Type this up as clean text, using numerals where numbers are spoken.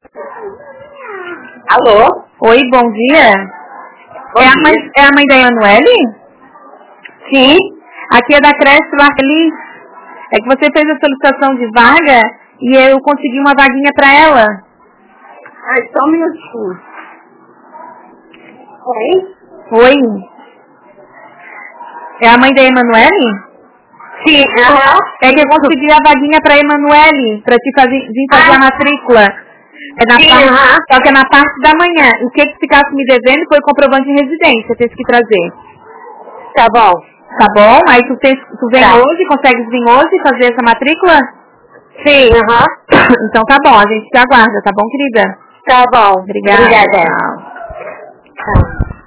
Alô? Oi, bom dia. Bom dia. É a mãe da Emanuele? Sim. Aqui é da creche Larlis. É que você fez a solicitação de vaga e eu consegui uma vaguinha pra ela. Ai, só um minutinho. Oi? Oi. É a mãe da Emanuele? Sim, aham. É que eu consegui a vaguinha pra Emanuele, pra te vir fazer a matrícula. É na Sim, parte, só que é na parte da manhã. O que ficasse me devendo foi o comprovante de residência, teve que trazer. Tá bom. Tá bom? Aí tu vem Tá. hoje, consegues vir hoje fazer essa matrícula? Sim, aham. Então tá bom, a gente te aguarda, tá bom, querida? Tá bom. Obrigada. Obrigada. Tchau. Tá.